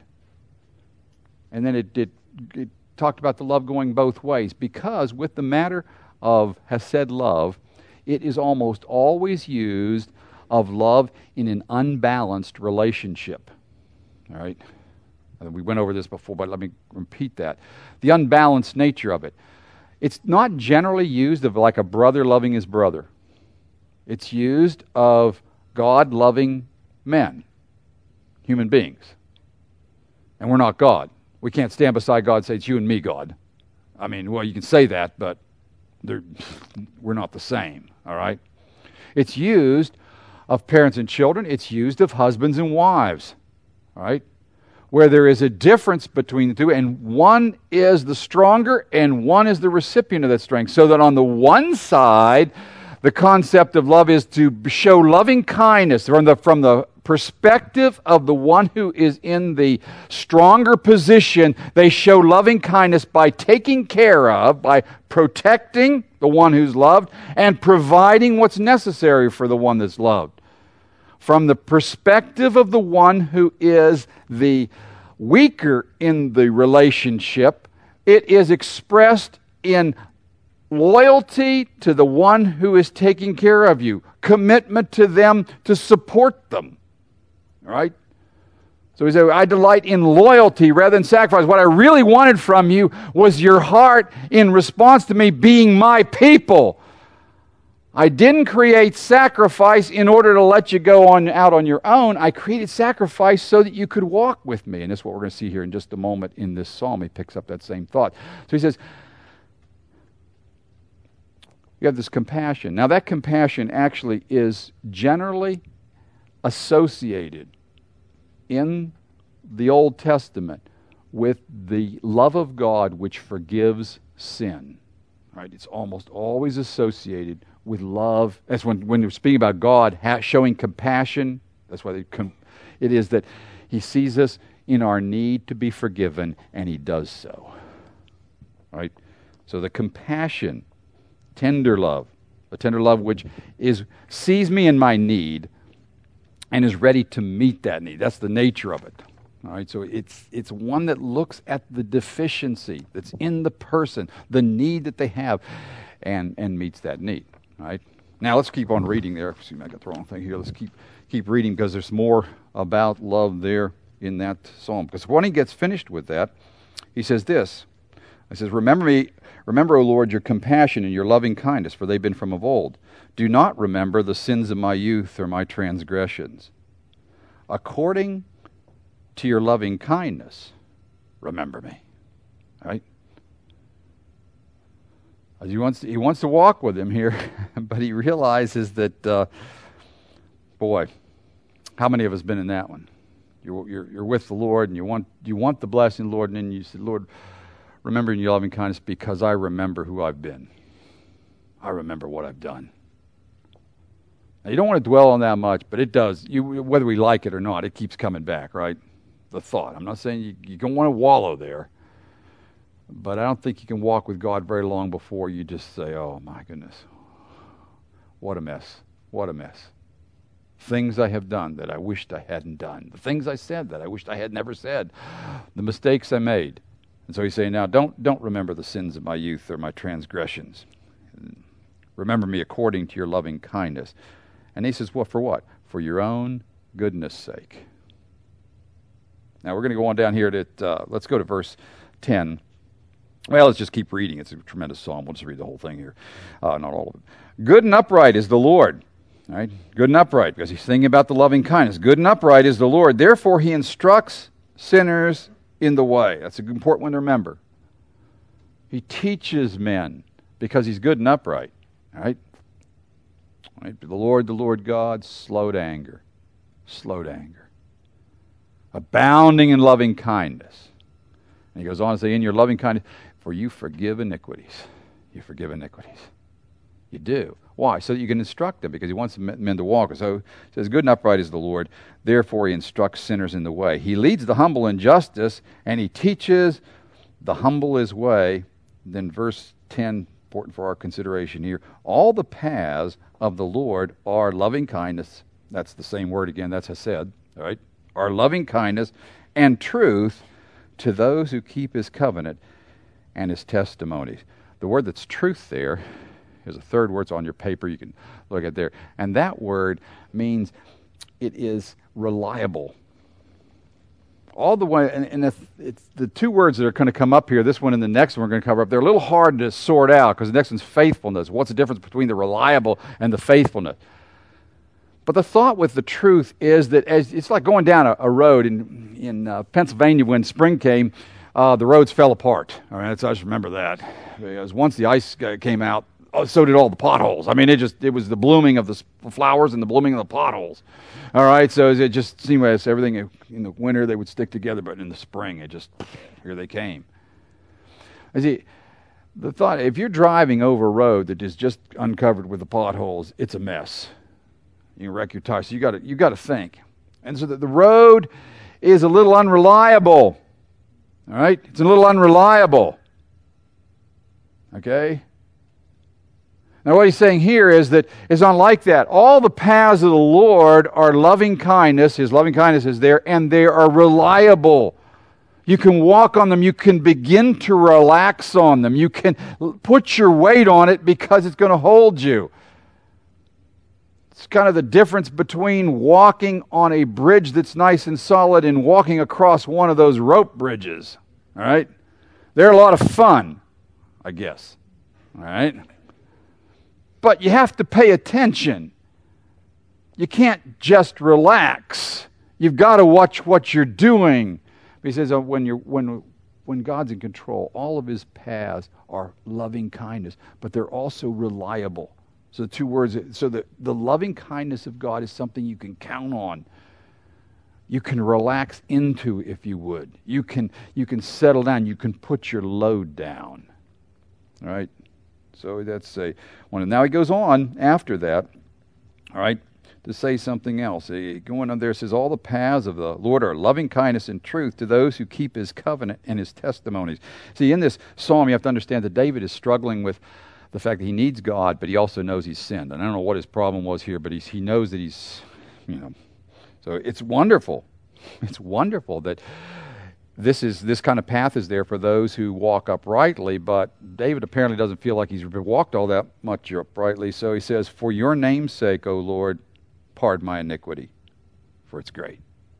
And then it talked about the love going both ways, because with the matter of hesed love, it is almost always used of love in an unbalanced relationship. All right? We went over this before, but let me repeat that. The unbalanced nature of it. It's not generally used of like a brother loving his brother. It's used of God loving men, human beings. And we're not God. We can't stand beside God and say, it's you and me, God. I mean, well, you can say that, but we're not the same, all right? It's used of parents and children. It's used of husbands and wives, all right? Where there is a difference between the two, and one is the stronger and one is the recipient of that strength. So that on the one side, the concept of love is to show loving kindness from the perspective of the one who is in the stronger position. They show loving kindness by taking care of, by protecting the one who's loved, and providing what's necessary for the one that's loved. From the perspective of the one who is the weaker in the relationship, it is expressed in loyalty to the one who is taking care of you, commitment to them to support them. All right? So he said, I delight in loyalty rather than sacrifice. What I really wanted from you was your heart in response to me being my people. I didn't create sacrifice in order to let you go out on your own. I created sacrifice so that you could walk with me. And that's what we're going to see here in just a moment in this psalm. He picks up that same thought. So he says, you have this compassion. Now that compassion actually is generally associated in the Old Testament with the love of God which forgives sin. Right? It's almost always associated with love. That's when you're speaking about God showing compassion. That's why it is that He sees us in our need to be forgiven, and He does so. Right? So the compassion, tender love, a tender love which sees me in my need and is ready to meet that need. That's the nature of it. All right, so it's one that looks at the deficiency that's in the person, the need that they have, and meets that need. All right. Now let's keep on reading there. Excuse me, I got the wrong thing here. Let's keep reading because there's more about love there in that psalm. Because when he gets finished with that, he says this. He says, Remember, O Lord, your compassion and your loving kindness, for they've been from of old. Do not remember the sins of my youth or my transgressions. According to your loving kindness, remember me. Right? He wants to walk with him here, but he realizes that, boy, how many of us been in that one? You're with the Lord, and you want the blessing of the Lord, and then you say, Lord, remember in your loving kindness because I remember who I've been. I remember what I've done. Now, you don't want to dwell on that much, but it does. Whether we like it or not, it keeps coming back, right? The thought. I'm not saying you don't want to wallow there, but I don't think you can walk with God very long before you just say, oh my goodness, what a mess, what a mess. Things I have done that I wished I hadn't done. The things I said that I wished I had never said. The mistakes I made. And so he's saying, now don't remember the sins of my youth or my transgressions. Remember me according to your loving kindness. And he says, well, for what? For your own goodness' sake. Now we're going to go on down here to, let's go to verse 10. Well, let's just keep reading. It's a tremendous psalm. We'll just read the whole thing here. Not all of it. Good and upright is the Lord. All right? Good and upright, because he's thinking about the loving kindness. Good and upright is the Lord. Therefore, he instructs sinners in the way. That's an important one to remember. He teaches men because he's good and upright. All right? All right? The Lord God, slow to anger. Slow to anger. Abounding in loving kindness. And he goes on to say, in your loving kindness, for you forgive iniquities. You forgive iniquities. You do. Why? So that you can instruct them, because he wants men to walk. So it says, good and upright is the Lord. Therefore he instructs sinners in the way. He leads the humble in justice, and he teaches the humble his way. Then verse 10, important for our consideration here. All the paths of the Lord are loving kindness. That's the same word again. That's hesed. All right? Are loving kindness and truth to those who keep his covenant and his testimonies. The word that's truth there is a third word. It's on your paper. You can look at there. And that word means it is reliable. All the way, and it's the two words that are going to come up here, this one and the next one we're going to cover up, they're a little hard to sort out because the next one's faithfulness. What's the difference between the reliable and the faithfulness? But the thought with the truth is that it's like going down a road in Pennsylvania when spring came, the roads fell apart. All right, so I just remember that. Because once the ice came out, so did all the potholes. I mean, it was the blooming of the flowers and the blooming of the potholes. All right, so it just seemed as everything in the winter they would stick together, but in the spring here they came. I see. The thought, if you're driving over a road that is just uncovered with the potholes, it's a mess. You can wreck your tires. So you got to think. And so the road is a little unreliable. All right? It's a little unreliable. Okay? Now what he's saying here is that it's not like that. All the paths of the Lord are loving kindness. His loving kindness is there, and they are reliable. You can walk on them. You can begin to relax on them. You can put your weight on it because it's going to hold you. It's kind of the difference between walking on a bridge that's nice and solid and walking across one of those rope bridges. All right? They're a lot of fun, I guess. All right? But you have to pay attention. You can't just relax. You've got to watch what you're doing. He says when God's in control, all of his paths are loving kindness, but they're also reliable. So the two words, so the loving kindness of God is something you can count on. You can relax into, if you would. You can settle down. You can put your load down. All right? So that's one. And now he goes on after that, all right, to say something else. Going on there, it says, all the paths of the Lord are loving kindness and truth to those who keep his covenant and his testimonies. See, in this psalm, you have to understand that David is struggling with the fact that he needs God, but he also knows he's sinned. And I don't know what his problem was here, but he knows that he's, So it's wonderful. It's wonderful that this kind of path is there for those who walk uprightly, but David apparently doesn't feel like he's walked all that much uprightly. So he says, for your name's sake, O Lord, pardon my iniquity, for it's great.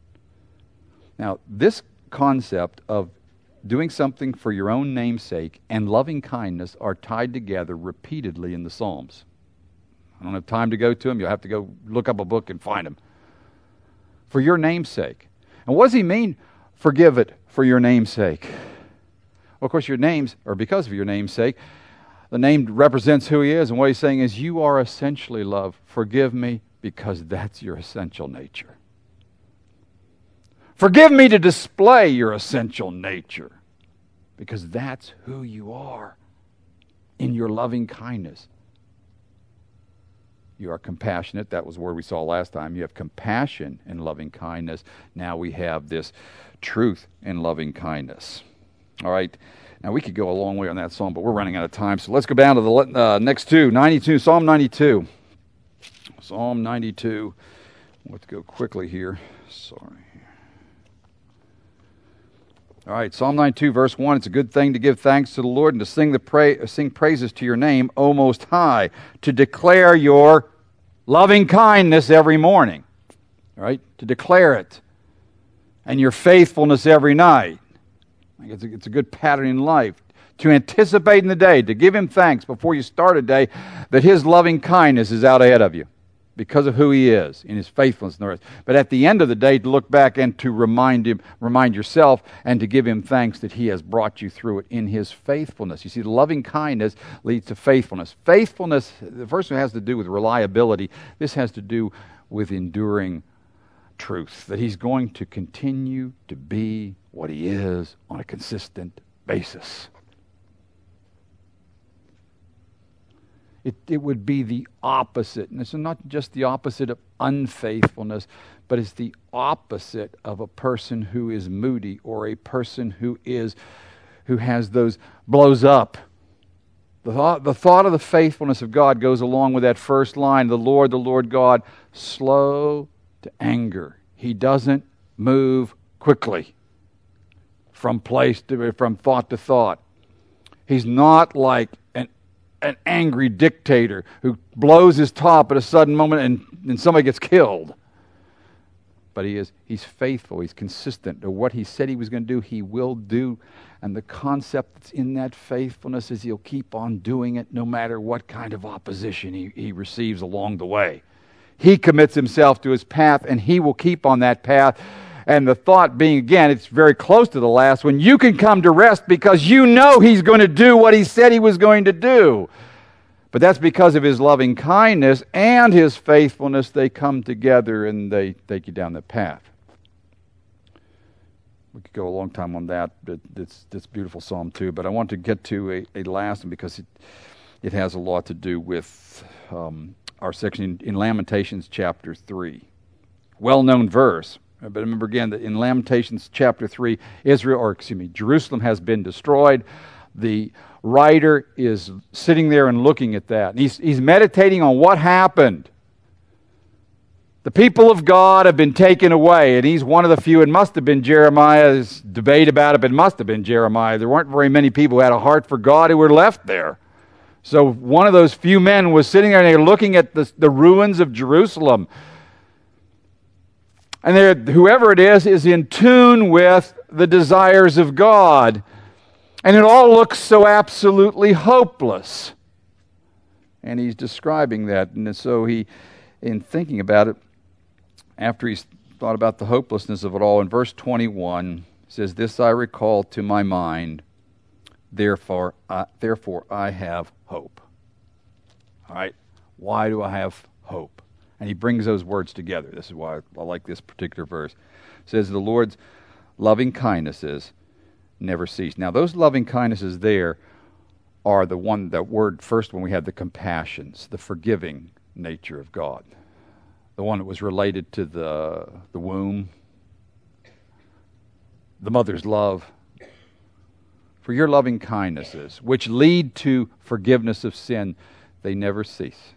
Now, this concept of doing something for your own name's sake and loving kindness are tied together repeatedly in the Psalms. I don't have time to go to them. You'll have to go look up a book and find them. For your name's sake. And what does he mean, forgive it for your name's sake? Well, of course, your names, or because of your name's sake, the name represents who he is. And what he's saying is, you are essentially love. Forgive me because that's your essential nature. Forgive me to display your essential nature, because that's who you are in your loving kindness. You are compassionate. That was the word we saw last time. You have compassion and loving kindness. Now we have this truth and loving kindness. All right. Now we could go a long way on that psalm, but we're running out of time. So let's go down to the next two. 92, Psalm 92. Psalm 92. Let's go quickly here. Sorry. All right, Psalm 92, verse 1. It's a good thing to give thanks to the Lord and to sing praises to your name, O Most High, to declare your loving kindness every morning. All right, to declare it, and your faithfulness every night. It's a good pattern in life. To anticipate in the day, to give him thanks before you start a day, that his loving kindness is out ahead of you, because of who he is in his faithfulness and the rest. But at the end of the day, to look back and to remind yourself and to give him thanks that he has brought you through it in his faithfulness. You see, loving kindness leads to faithfulness. Faithfulness, the first one has to do with reliability. This has to do with enduring truth, that he's going to continue to be what he is on a consistent basis. It would be the opposite. And it's not just the opposite of unfaithfulness, but it's the opposite of a person who is moody or a person who has those blows up. The thought of the faithfulness of God goes along with that first line, the Lord God, slow to anger. He doesn't move quickly from thought to thought. He's not like an angry dictator who blows his top at a sudden moment and somebody gets killed. But he's faithful, he's consistent. To what he said he was going to do, he will do. And the concept that's in that faithfulness is he'll keep on doing it no matter what kind of opposition he receives along the way. He commits himself to his path, and he will keep on that path. And the thought being, again, it's very close to the last one, you can come to rest because you know he's going to do what he said he was going to do. But that's because of his loving kindness and his faithfulness. They come together and they take you down the path. We could go a long time on that. It's beautiful Psalm 2. But I want to get to a last one because it has a lot to do with our section in Lamentations chapter 3. Well-known verse. But remember again that in Lamentations chapter 3, Jerusalem has been destroyed. The writer is sitting there and looking at that. And he's meditating on what happened. The people of God have been taken away, and he's one of the few. It must have been Jeremiah's debate about it, but it must have been Jeremiah. There weren't very many people who had a heart for God who were left there. So one of those few men was sitting there and they're looking at the ruins of Jerusalem. And whoever it is in tune with the desires of God. And it all looks so absolutely hopeless. And he's describing that. And so in thinking about it, after he's thought about the hopelessness of it all, in verse 21, he says, "This I recall to my mind, therefore I have hope." All right, why do I have hope? And he brings those words together. This is why I like this particular verse. It says, "The Lord's loving kindnesses never cease." Now, those loving kindnesses there are that word first when we had the compassions, the forgiving nature of God. The one that was related to the womb, the mother's love. For your loving kindnesses, which lead to forgiveness of sin, they never cease.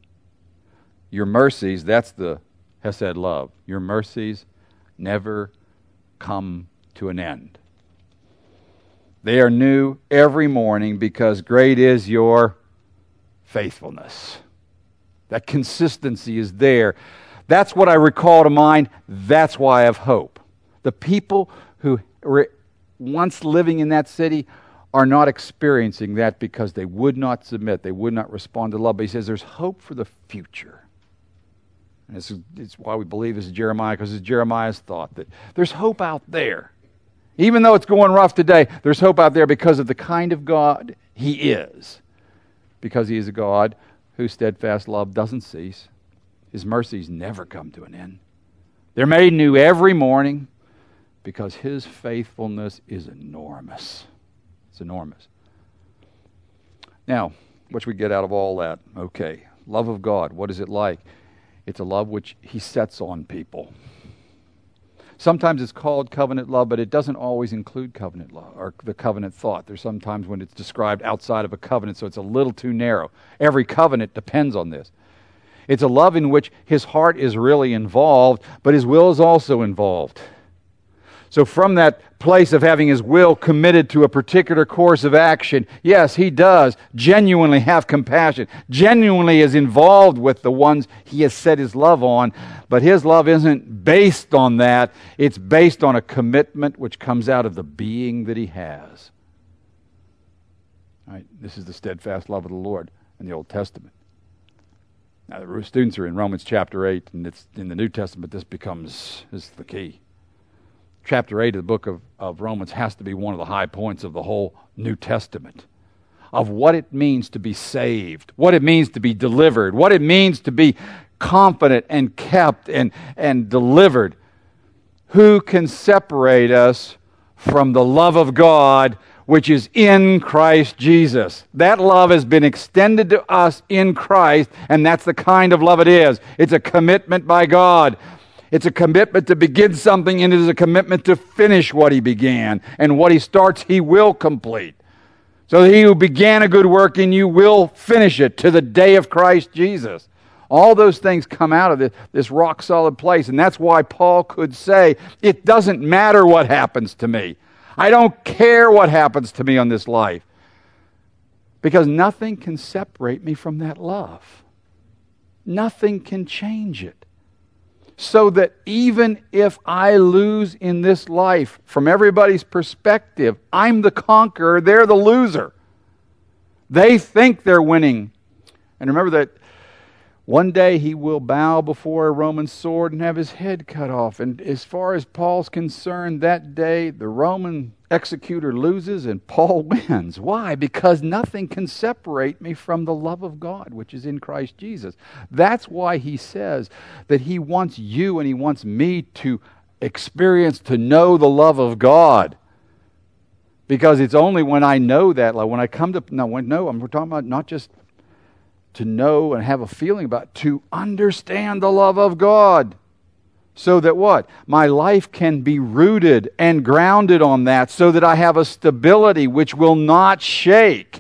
Your mercies, that's the Hesed love. Your mercies never come to an end. They are new every morning because great is your faithfulness. That consistency is there. That's what I recall to mind. That's why I have hope. The people who were once living in that city are not experiencing that because they would not submit. They would not respond to love. But he says there's hope for the future. And it's why we believe this is Jeremiah, because it's Jeremiah's thought that there's hope out there. Even though it's going rough today, there's hope out there because of the kind of God he is. Because he is a God whose steadfast love doesn't cease. His mercies never come to an end. They're made new every morning because his faithfulness is enormous. It's enormous. Now, what should we get out of all that? Okay, love of God, what is it like? It's a love which he sets on people. Sometimes it's called covenant love, but it doesn't always include covenant love or the covenant thought. There's sometimes when it's described outside of a covenant, so it's a little too narrow. Every covenant depends on this. It's a love in which his heart is really involved, but his will is also involved. So from that place of having his will committed to a particular course of action, yes, he does genuinely have compassion, genuinely is involved with the ones he has set his love on, but his love isn't based on that. It's based on a commitment which comes out of the being that he has. All right, this is the steadfast love of the Lord in the Old Testament. Now, the students are in Romans chapter 8, and it's in the New Testament this is the key. Chapter 8 of the book of Romans has to be one of the high points of the whole New Testament, of what it means to be saved, what it means to be delivered, what it means to be confident and kept and delivered. Who can separate us from the love of God which is in Christ Jesus. That love has been extended to us in Christ, and that's the kind of love it is. It's a commitment by God. It's a commitment to begin something, and it is a commitment to finish what He began. And what He starts, He will complete. So He who began a good work in you will finish it to the day of Christ Jesus. All those things come out of this rock-solid place, and that's why Paul could say, it doesn't matter what happens to me. I don't care what happens to me on this life, because nothing can separate me from that love. Nothing can change it. So that even if I lose in this life, from everybody's perspective, I'm the conqueror, they're the loser. They think they're winning. And remember that one day he will bow before a Roman sword and have his head cut off. And as far as Paul's concerned, that day the Roman executor loses and Paul wins. Why? Because nothing can separate me from the love of God, which is in Christ Jesus. That's why he says that he wants you and he wants me to experience, to know the love of God. Because it's only when I know that, like when I come to, we're talking about not just to know and have a feeling about, to understand the love of God. So that what? My life can be rooted and grounded on that, so that I have a stability which will not shake.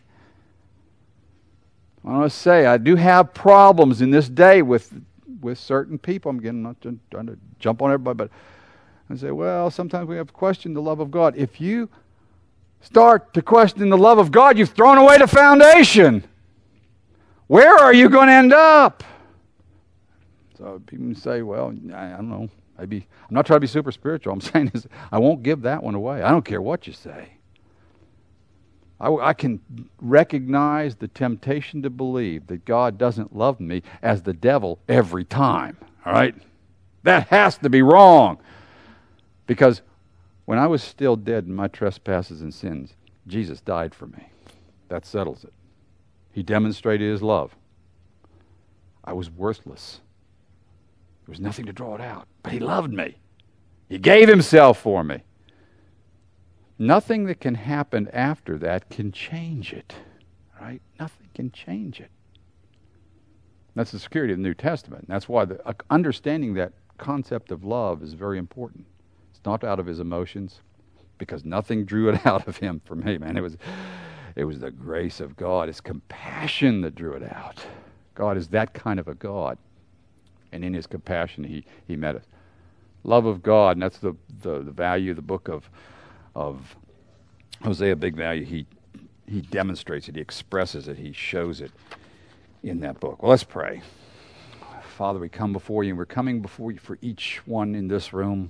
I want to say, I do have problems in this day with certain people. I'm not trying to jump on everybody, but I say, well, sometimes we have to question the love of God. If you start to question the love of God, you've thrown away the foundation. Where are you going to end up? So people say, well, I don't know. Maybe I'm not trying to be super spiritual. I'm saying is I won't give that one away. I don't care what you say. I can recognize the temptation to believe that God doesn't love me as the devil every time. All right? That has to be wrong. Because when I was still dead in my trespasses and sins, Jesus died for me. That settles it. He demonstrated His love. I was worthless. There was nothing to draw it out. But He loved me. He gave Himself for me. Nothing that can happen after that can change it. Right? Nothing can change it. That's the security of the New Testament. That's why understanding that concept of love is very important. It's not out of His emotions, because nothing drew it out of Him for me, man. It was the grace of God. It's compassion that drew it out. God is that kind of a God. And in His compassion, He met us. Love of God, and that's the value of the book of Hosea, big value. He demonstrates it. He expresses it. He shows it in that book. Well, let's pray. Father, we come before You, and we're coming before You for each one in this room.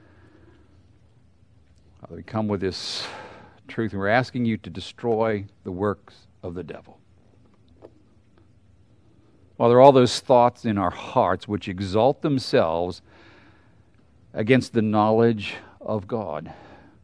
Father, we come with this truth, and we're asking You to destroy the works of the devil. While there are all those thoughts in our hearts which exalt themselves against the knowledge of God,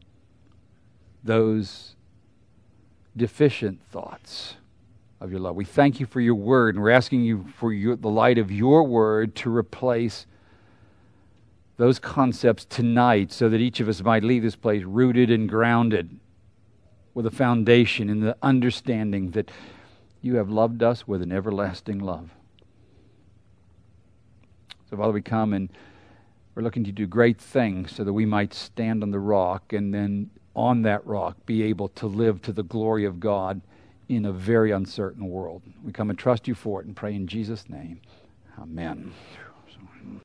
those deficient thoughts of Your love, we thank You for Your word, and we're asking You for the light of Your word to replace those concepts tonight, so that each of us might leave this place rooted and grounded with a foundation in the understanding that You have loved us with an everlasting love. So, Father, we come and we're looking to do great things so that we might stand on the rock, and then on that rock be able to live to the glory of God in a very uncertain world. We come and trust You for it and pray in Jesus' name. Amen.